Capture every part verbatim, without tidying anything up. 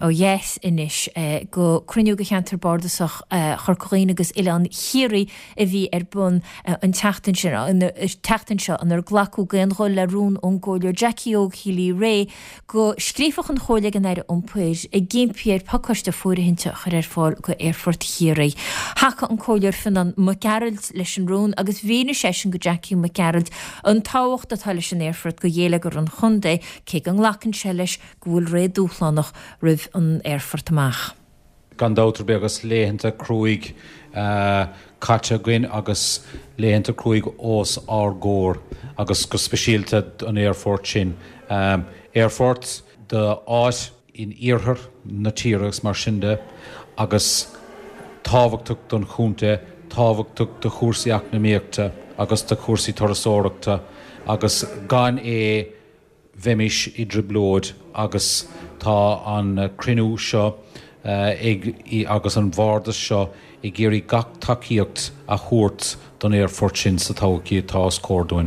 ó yes inis uh, go cruniú go cheantar bordasach uh, chorcóín agus ilan chiaí a bhí ar bun uh, an teachtain sin an teachtain seo an ar glacú gan roll le rún ongóir Jackie ó Healy Ray go scrífach an chola gan ar ompuir a géimpiir pacoiste fuair hinnte chuir ar fáil go Airfort chiaí. Hacha an cóir fin an McGarald leis an rún agus bhíine sé go Jackie McGarald an táhacht a tal leis an Airfort go dhéile gur an chundé cé an lachan se leis gohfuil ré dúchlánach rih an Airfort amach. Gan dátar be agus léhananta cruig uh, caite gin agus léhananta cruig os ar gór agus go speisialta an Airfort sin. Um, Airfort de áit in iarthar na tíreachs mar sinnde agus táhachtach don chúnta, táhachtach de chósaíach na méachta agus de chósaí torasóireachta agus gan é bheimiis i driblóid agus tá an uh, crinú seo uh, ag, i, agus an bhardas seo i géirí gach takeíocht a chóirt don Airfort sin sa táhaí tá scórdúin.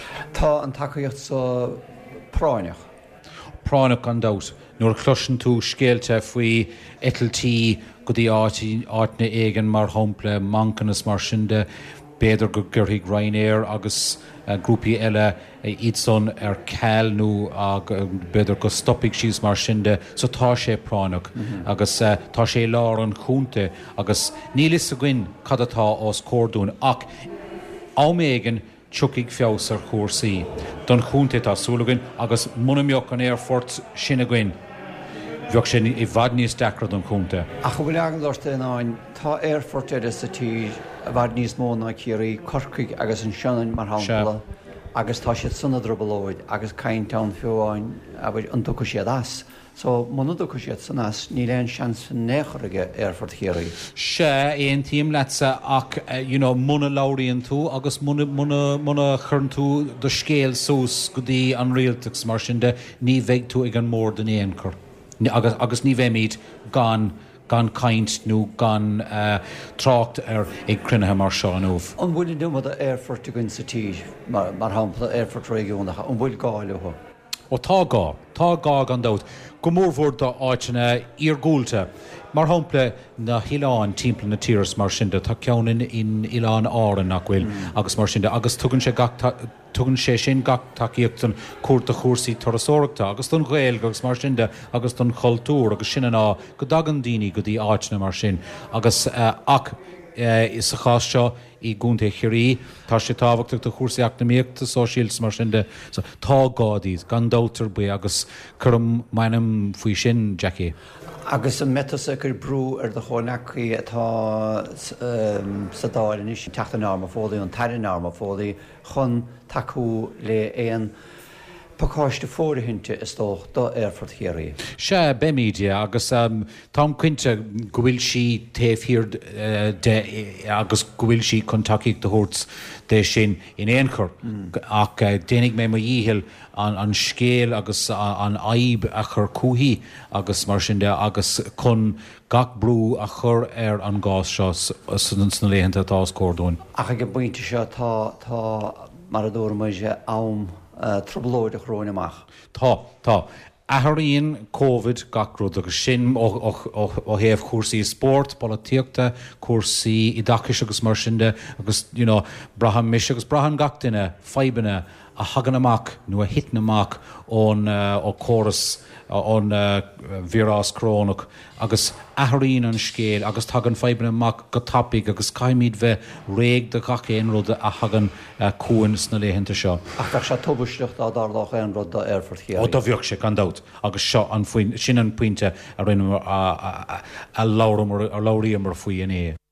Tá an takeíocht sa práineach. Práineach an dát. Nuair chluiseann tú scéalte faoi etaltí go dtí áitna éigean mar thompla mancanas mar sinnde béidir go gurthaigh Ryanair agus uh, grúpaí eile uh, iad son ar ceall nó ag uh, béidir go stoppaigh síos mar sinnde so tá sé práineach mm-hmm. agus uh, tá sé lár an chúnta agus nílis a gcuin cad atá os córdún ach áméigean tuigh feabhas ar chósaí don chúnta tá súlagan agus munamíoch an Airfort sin a gcuin. Bheoh sin i bhd níos deacrad an chúnta. A chu bhfuil agan láirta in tá Airfort ar is atí a bhd níos móna ciaí corcaigh agus an seanan mar hápla agus tá siad sunna drobalóid agus caintán fiúáin a bhfuil an tucha siad as. So muna tucha siad san as ní leon seans néchorige Airfort chiaí. Se éon tíim lesa ach uh, you know, muna láiríonn tú agus muna, muna, muna churn tú do scéal sús go dtí an rialtachs mar sin de ní bheidh tú ag an mór den éon chur. Agus, agus ní bheimid gan, gan caint nó gan uh, trácht ar ag crunethe mar seo an óh. An bhfuil dumad a Airfort a gin sa tí mar, mar hampla Airfort réigiúnacha, an bhfuil gáile ho. Ó tá gá, tá gá gan dát. Go mórmhór do áitina ar gúilte. Mar hampla na hiláin timppla na tíras mar sinnde tá ceann in Ileán áran nach bhfuil mm. agus mar sinnde agus tugann sé gach tugann sé sin gach takeíocht an cuarta chósaí torasóireachta agus don ghaeilge agus mar sinnde agus don chultúr agus sin ná go dagan daoine go dtí áitina mar sin agus uh, ach uh, is a chás seo i gúnta chiaí tá sé táhachtach do chósaíach na méachta sóisialtas mar sinnde so, tá gádaíd gan dátar bu agus chum mainam faoi sin Jackie. Agus an metas gur brú ar do chónachaí atá um, sa dáilin is teachta náma fódaí an taire náma fódaí chun taú le éon paáiste fórithinte is dó do Airfort chiaí. Se béméide agus um, tám cuinte go bhfuil si taobhhir uh, agus go bhfuil si chun takeíocht do chóirt de sin in éonchur mm. ach uh, déananig mé mo díhil an, an scéal agus uh, an aib a chur cuaí agus mar sin de agus chun gach brú a chur ar an gás seo san na léhananta tá scórdúin. Ach go buinte seo tá tá mar a dúir muide am uh, troblóid a chróin amach. Tá, tá. Athraíonn Covid gacrúd agus sin ó héamh cuasaí sport, políochta, cuasaí i dachas agus mar sinnde agus you know, braham mis agus braham gach duine feibanna a hagan amach nó a hitna amach ón uh, ó choras ón uh, virás crónach agus athraíonn an scéal agus tagan feibanna amach go tapig agus caiimid bheith réig de gach éon rud a hagan uh, cuain sna léhananta seo. Ach tá sé tubaisiach á dárlach éon rud do Airfort chiaí. Ó do bheoh sé gan dát agus seo an sin an puinte a rinne a, a, a, a láiríam ar faoi in é.